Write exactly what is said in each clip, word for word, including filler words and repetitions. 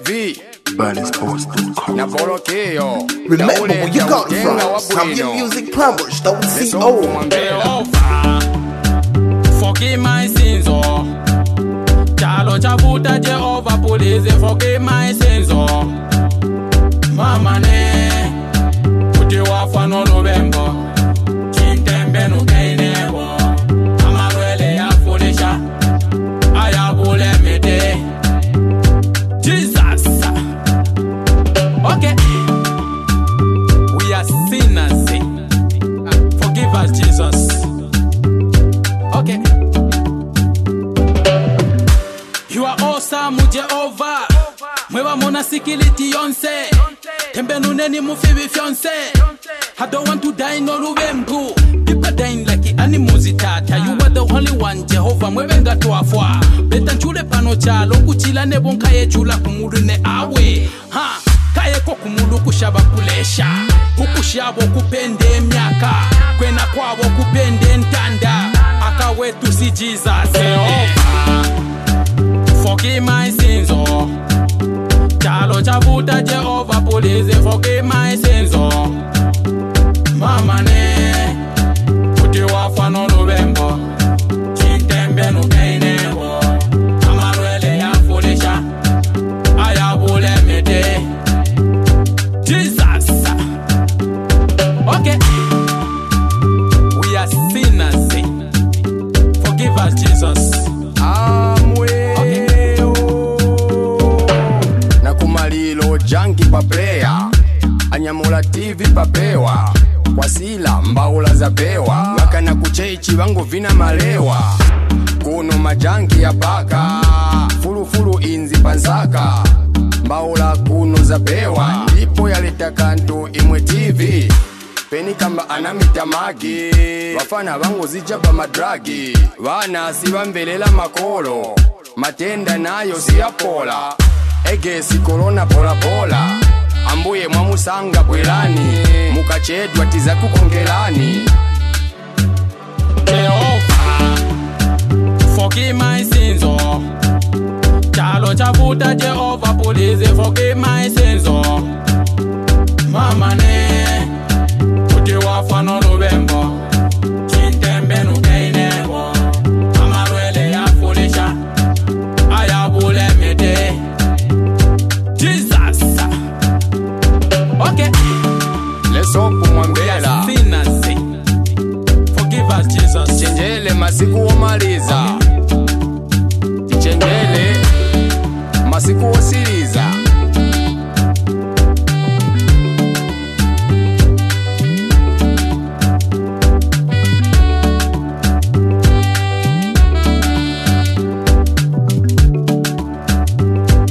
Heavy na Bolokeo. Remember where you got from. Zambian Music Plumbers, don't see old. Forgive my sins, oh. Chalo chavuta Jehovah, police, forgive my sins, oh. Mama ne, kuti wafa no November. Chintembe no kainego. Amarwele ya fulisha. Ayabule mede. Jesus. Okay. We are sinners. Forgive us, Jesus. Okay. You are awesome, Jehovah. Mwewa mona sikiliti yonse. Tembe nuneni mufibi fiance. I don't want to die no lubembu. People dying like the animals itata. You are the only one, Jehovah. Mwewenga tuafwa. Beta chule pano chalo. Kuchila nebon kaye chula kumuru ne awe. Ha. Kaye kokumulu kushaba kulesha. Kukushabo kupende miaka. Kwena kwabo kupende ntanda. Aka wetu si Jesus. Jehovah. Forgive my sins, oh. Chalo chavuta Jehovah, police, forgive my sins, oh. Mama ne, kuti wafa no November. Chintembe no kainego. Amarwele ya fulisha. Ayabule mede. Jesus. Okay. We are sinners. Forgive us, Jesus. Janki pa player, anyamula T V papewa. Wasila mbaula za pewa. Waka na kuchechi wangu vina malewa. Kuno majanki ya paka. Fulu fulu inzi panzaka. Mbaula kuno za pewa. Ndipo yaleta kantu imwe T V. Peni kamba anamita magi. Wafana wangu zijaba madragi. Wana siwa mbelela makolo. Matenda nayo siyapola. Egesi corona pola pola. Ambuye mwamusanga bwelani. Mukachedwa tiza kukongelani. Jehovah, forgive my sins, oh. Chalo chavuta Jehovah, police, forgive my sins, oh. Mama ne, kuti wafa no November. Chintembe no kainego. Amarwele ya fulisha. Ayabule mede. Jesus. Okay. Let's open mwambela. Sinners. Forgive us, Jesus. Chenjele masiku omaliza. Chenjele masiku osiliza.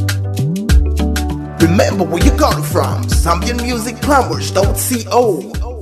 Remember where you got it from. Zambian Music Plumbers, don't see old.